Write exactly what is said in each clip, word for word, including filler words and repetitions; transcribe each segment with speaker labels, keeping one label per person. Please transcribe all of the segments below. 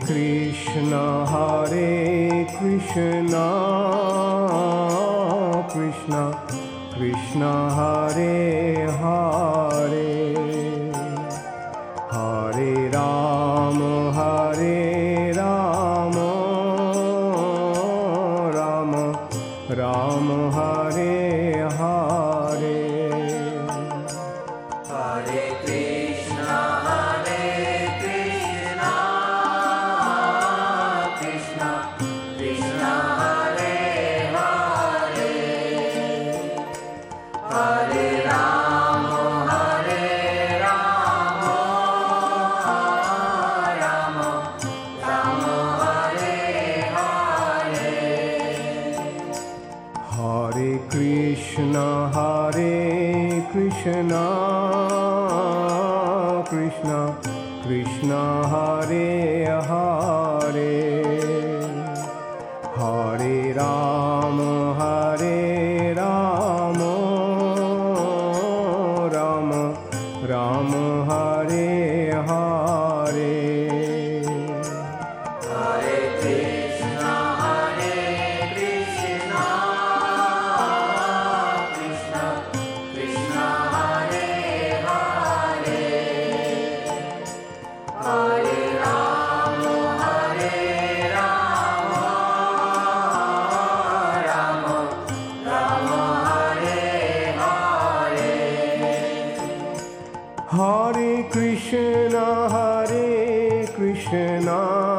Speaker 1: Krishna, Hare Krishna, Krishna Krishna, Hare Hare, Hare Rama, Hare Rama, Rama Rama, Hare Hare.
Speaker 2: Hare Krishna, Hare Krishna, Krishna Krishna, Hare Hare, Hare Rama, Hare Rama, Rama Rama, Hare Hare.
Speaker 1: Hare Krishna, Hare Krishna, Krishna Krishna, Hare Hare, Hare Rama, Hare Rama, Rama Rama, Hare Hare.
Speaker 2: Hare Krishna, Hare Krishna, Krishna Krishna, Hare Hare, Hare Rama, Hare Rama, Rama Rama, Hare Hare.
Speaker 1: Hare Krishna, Hare Krishna,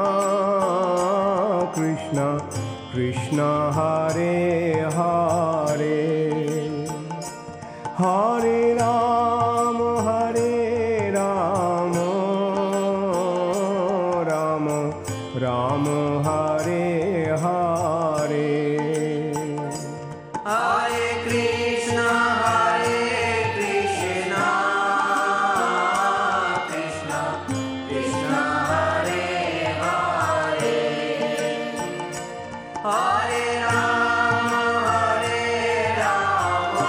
Speaker 1: Krishna Krishna, Hare Hare, Hare Rama, Hare Rama, Rama Rama, Hare Hare.
Speaker 2: Hare Krishna, Hare Krishna, Krishna Krishna, Hare Hare, Hare Rama, Hare Rama,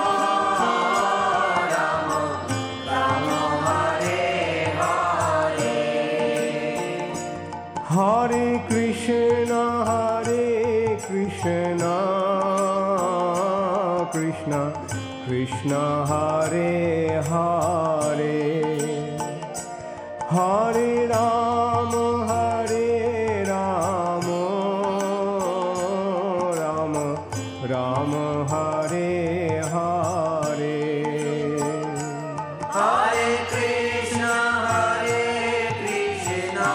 Speaker 2: Rama Rama, Hare Hare.
Speaker 1: Hare Krishna, Hare Krishna, Krishna Krishna, Hare Hare, Hare Rama, Hare Rama, Rama Rama, Hare Hare.
Speaker 2: Hare Krishna, Hare Krishna,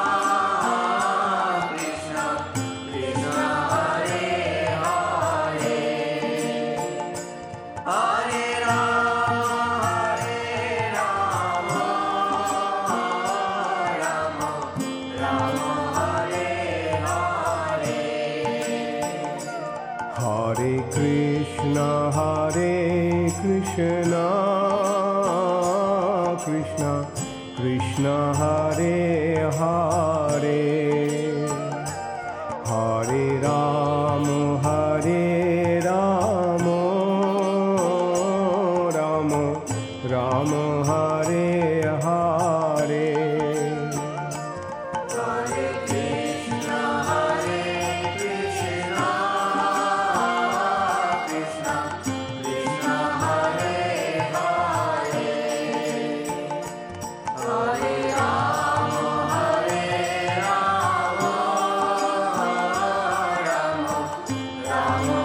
Speaker 2: Krishna Krishna, Hare Hare, Hare Rama, Hare Rama, Rama Rama, Hare Hare.
Speaker 1: Hare Krishna, Hare Krishna, Krishna Krishna, Hare Hare, Hare Rama, Hare Rama, Rama Rama, Hare Hare.
Speaker 2: Hare Krishna, Hare Krishna, Krishna Krishna, Hare Hare, Hare Rama, Hare Rama, Rama Rama,